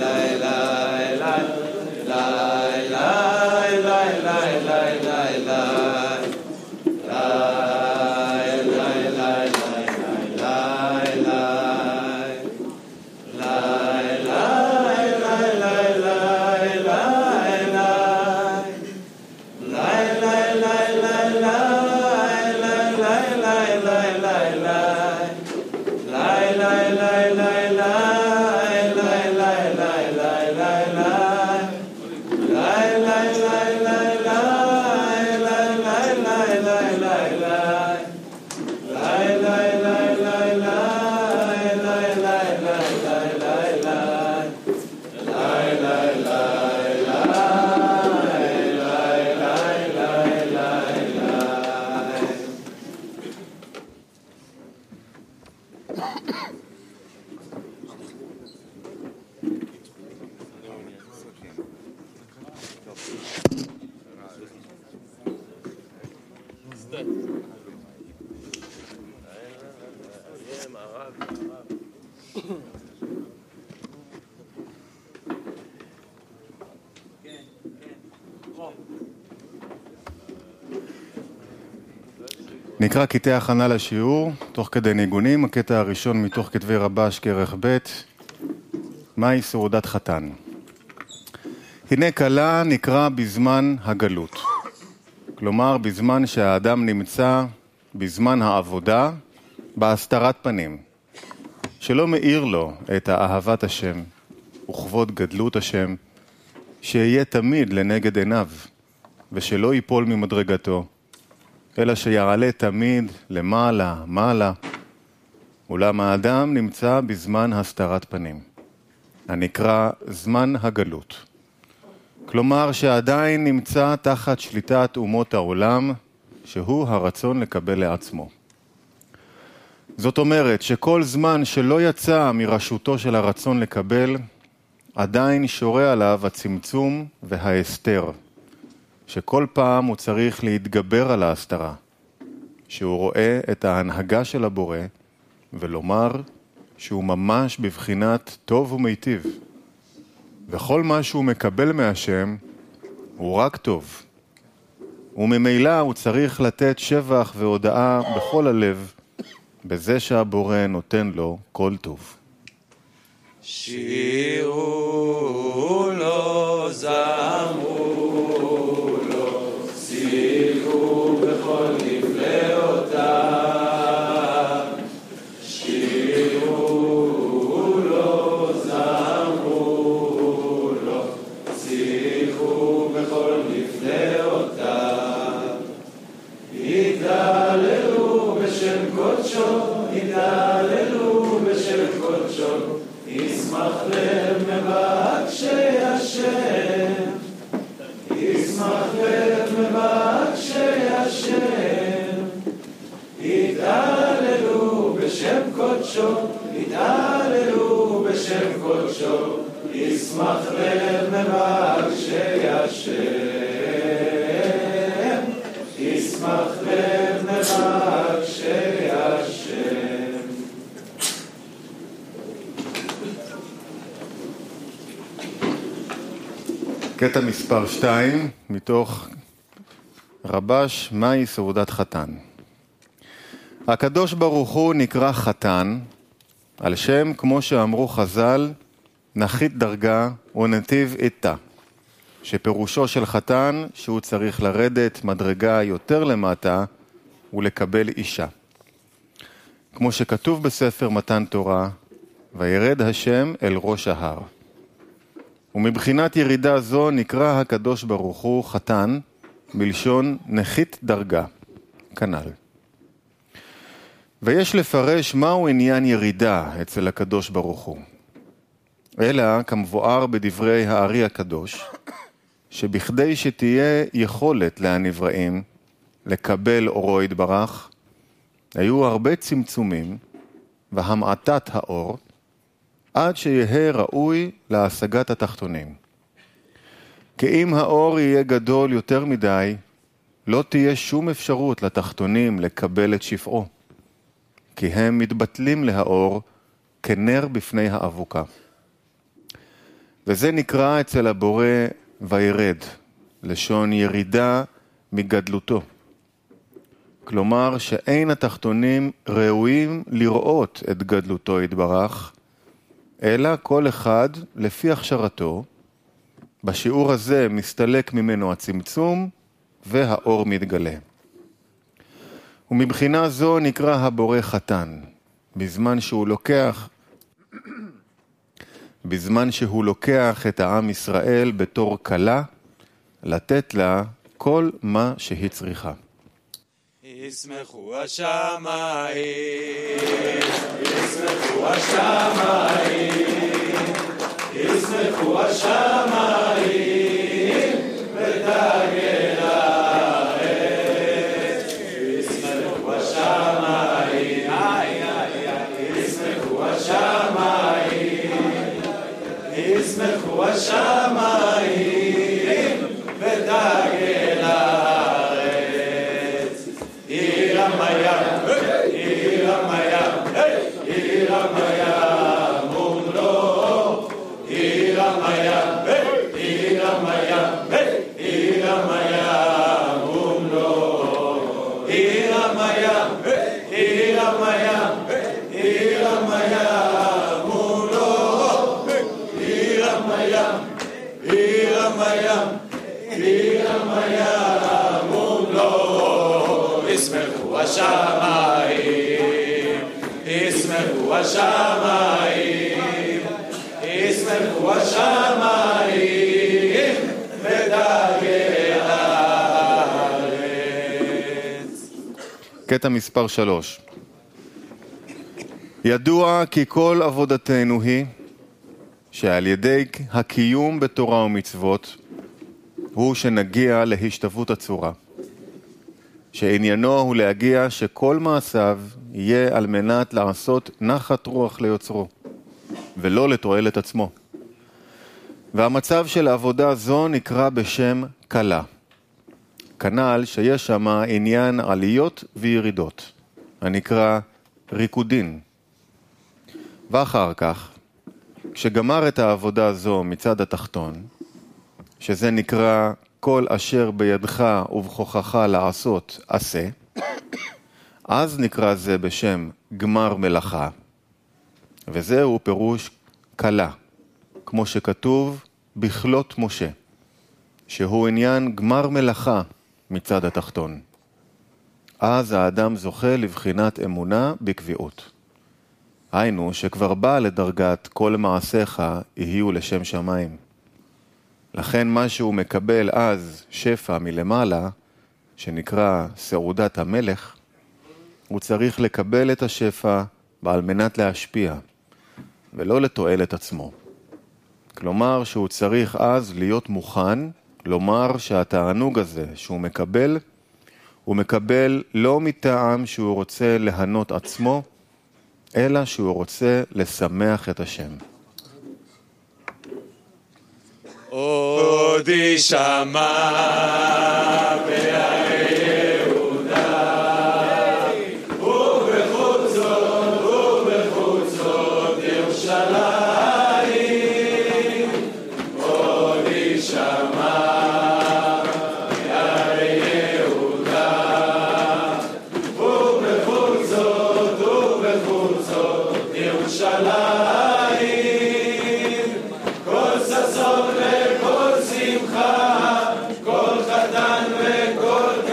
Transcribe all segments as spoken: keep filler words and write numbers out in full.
נקרא קטעי הכנה לשיעור, תוך כדי ניגונים, הקטע הראשון מתוך כתבי רבש כרך ב', מהי סעודת חתן. הנה כלה נקרא בזמן הגלות, כלומר בזמן שהאדם נמצא בזמן העבודה, בהסתרת פנים, שלא מאיר לו את אהבת השם וכבוד גדלות השם, שיהיה תמיד לנגד עיניו, ושלא ייפול ממדרגתו, אלא שיעלה תמיד למעלה, מעלה, אולם האדם נמצא בזמן הסתרת פנים, הנקרא זמן הגלות. כלומר שעדיין נמצא תחת שליטת אומות העולם, שהוא הרצון לקבל לעצמו. זאת אומרת שכל זמן שלא יצא מרשותו של הרצון לקבל, עדיין שורה עליו הצמצום וההסתר, שכל פעם הוא צריך להתגבר על ההסתרה, שהוא רואה את ההנהגה של הבורא, ולומר שהוא ממש בבחינת טוב ומיטיב, וכל מה שהוא מקבל מהשם הוא רק טוב, וממילא הוא צריך לתת שבח והודאה בכל הלב, בזה שהבורא נותן לו כל טוב. שירו לו זמרו לו, שיחו בכל נפלאותיו. שירו לו זמרו לו, שיחו בכל נפלאותיו. יתהללו בשם קודשו, יתהללו בשם קודשו, ישמח לב מבקשי השם, ישמח לב מבקשי השם. יתהללו בשם קודשו, יתהללו בשם קודשו, ישמח לב מבקשי השם, ישמח לב מבקשי השם. קטע מספר שתיים, מתוך רבש, מהי סעודת חתן. הקדוש ברוך הוא נקרא חתן, על שם, כמו שאמרו חז"ל, נחית דרגה ונתיב איתה, שפירושו של חתן שהוא צריך לרדת מדרגה יותר למטה ולקבל אישה. כמו שכתוב בספר מתן תורה, וירד השם אל ראש ההר. ומבחינת ירידה זו נקרא הקדוש ברוך הוא חתן, מלשון נחית דרגה, כנ"ל. ויש לפרש מהו עניין ירידה אצל הקדוש ברוך הוא. אלא כמבואר בדברי הארי הקדוש, שבכדי שתהיה יכולת להנבראים לקבל אורו יתברך, היו הרבה צמצומים והמעטת האור, עד שיהיה ראוי להשגת התחתונים. כי אם האור יהיה גדול יותר מדי, לא תהיה שום אפשרות לתחתונים לקבל את שפעו, כי הם מתבטלים להאור כנר בפני האבוקה. וזה נקרא אצל הבורא וירד, לשון ירידה מגדלותו. כלומר שאין התחתונים ראויים לראות את גדלותו יתברך, אלא כל אחד לפי הכשרתו. בשיעור הזה מסתלק ממנו הצמצום והאור מתגלה. ומבחינה זו נקרא הבורא חתן, בזמן שהוא לוקח, בזמן שהוא לוקח את העם ישראל בתור כלה, לתת לה כל מה שהיא צריכה. ישמחו השמיים, ישמחו השמיים, ישמחו השמיים, ותגל הארץ. ישמחו השמיים, ישמחו השמיים, ישמחו השמיים, ותגל הארץ. עיר המים, עיר המים, עיר המים ומלואו. עיר המים, עיר המים, עיר המים ומלואו. עיר המים, עיר המים, עיר המים ומלואו. עיר המים, עיר המים, עיר המים ומלואו. ישמחו השמיים, ישמחו השמיים, ישמחו השמיים, ותגל הארץ. קטע מספר שלוש. ידוע כי כל עבודתנו היא שעל ידי הקיום בתורה ומצוות הוא שנגיע להשתוות הצורה, שעניינו הוא להגיע שכל מעשיו יהיה על מנת לעשות נחת רוח ליוצרו, ולא לתועלת עצמו. והמצב של העבודה זו נקרא בשם קלה. כנ"ל שיש שם עניין עליות וירידות, הנקרא ריקודין. ואחר כך, כשגמר את העבודה זו מצד התחתון, שזה נקרא כל אשר בידך ובכוחך לעשות עשה, אז נקרא זה בשם גמר מלאכה, וזהו פירוש קלה, כמו שכתוב בכלות משה, שהוא עניין גמר מלאכה מצד התחתון. אז האדם זוכה לבחינת אמונה בקביעות. היינו שכבר בא לדרגת כל מעשיך יהיו לשם שמיים. לכן מה שהוא מקבל אז שפע מלמעלה, שנקרא סעודת המלך, הוא צריך לקבל את השפע על מנת להשפיע, ולא לתועלת עצמו. כלומר שהוא צריך אז להיות מוכן, לומר שהתענוג הזה שהוא מקבל, הוא מקבל לא מטעם שהוא רוצה להנות עצמו, אלא שהוא רוצה לשמח את השם. עוד ישמע בערי יהודה ובחוצות ובחוצות ירושלים. עוד ישמע בערי יהודה ובחוצות ובחוצות ירושלים. כל ששון וכל שמחה, כל חתן וכל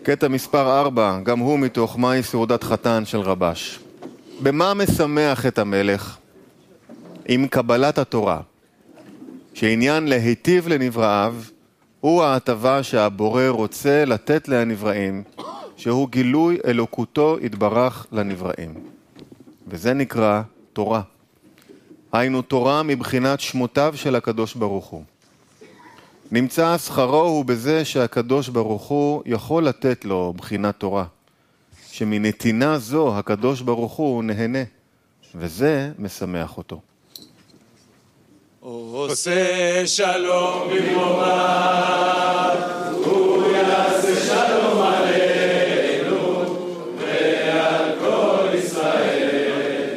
קטע מספר ארבע, גם הוא מתוך מהי סעודת חתן של רבש. במה משמח את המלך? עם קבלת התורה, שעניין להיטיב לנבראיו הוא ההטבה שהבורא רוצה לתת לנבראים, שהוא גילוי אלוקותו יתברך לנבראים. וזה נקרא תורה. היינו תורה מבחינת שמותיו של הקדוש ברוך הוא. נמצא שכרו הוא בזה שהקדוש ברוך הוא יכול לתת לו בחינת תורה, שמנתינה זו הקדוש ברוך הוא נהנה, וזה משמח אותו. עושה שלום במרומיו, הוא יעשה שלום עלינו ועל כל ישראל,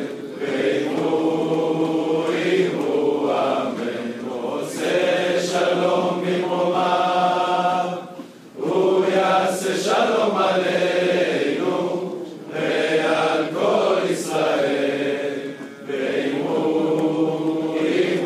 ואמרו אמרו אמן. עושה שלום במרומיו, הוא יעשה שלום עלינו ועל כל ישראל, ואמרו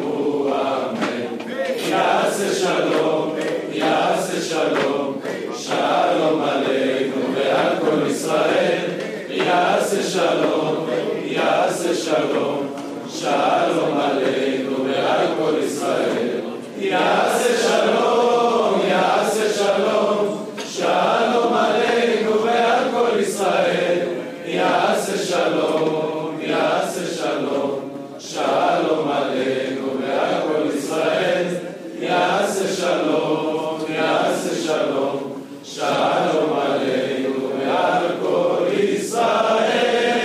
יעשה שלום, יעשה שלום, שלום עלינו ועל כל ישראל. יעשה שלום, יעשה שלום, שלום עלינו ועל כל ישראל. יעשה שלום, יעשה שלום, שלום עלינו ועל כל ישראל. יעשה שלום, יעשה שלום, שלום עלינו ועל כל ישראל. יעשה שלום, יעשה שלום, שלום עלינו ועל כל ישראל.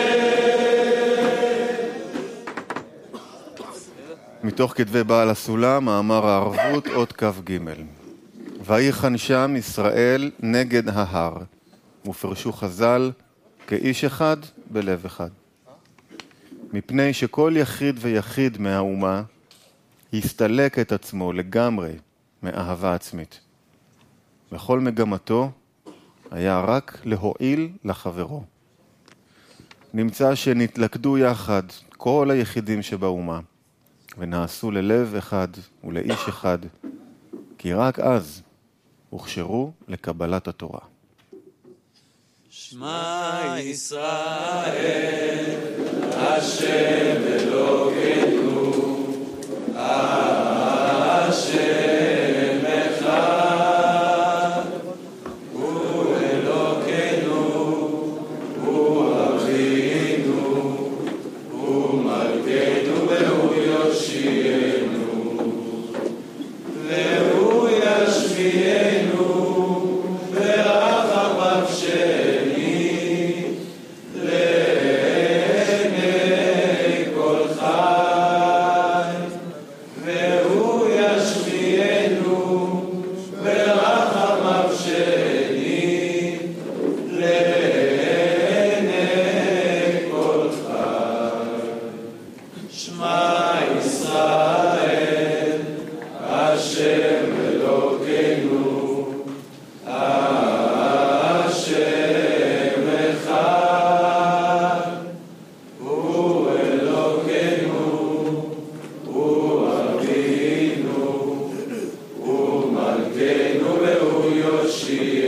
מתוך כתבי בעל הסולם, מאמר הערבות, אות כ"ג. ויחן שם ישראל נגד ההר, ופרשו חז"ל כאיש אחד בלב אחד. מפני שכל יחיד ויחיד מהאומה הסתלק את עצמו לגמרי מאהבה עצמית. וכל מגמתו היה רק להועיל לחברו. נמצא שנתלכדו יחד כל היחידים שבאומה, ונעשו ללב אחד ולאיש אחד, כי רק אז הוכשרו לקבלת התורה. שמע ישראל, השם אלוקינו, השם אחד, הוא אלוקינו, הוא אבינו, הוא מלכנו והוא יושיענו, והוא ישמיענו ברחמיו שני לעיני כל חי, והוא ישמיענו ברחמיו שני לעיני כל חי. שמע ישראל, השם אלוקינו, השם אחד, הוא אלוקינו, הוא אבינו, הוא מלכנו והוא יושיענו,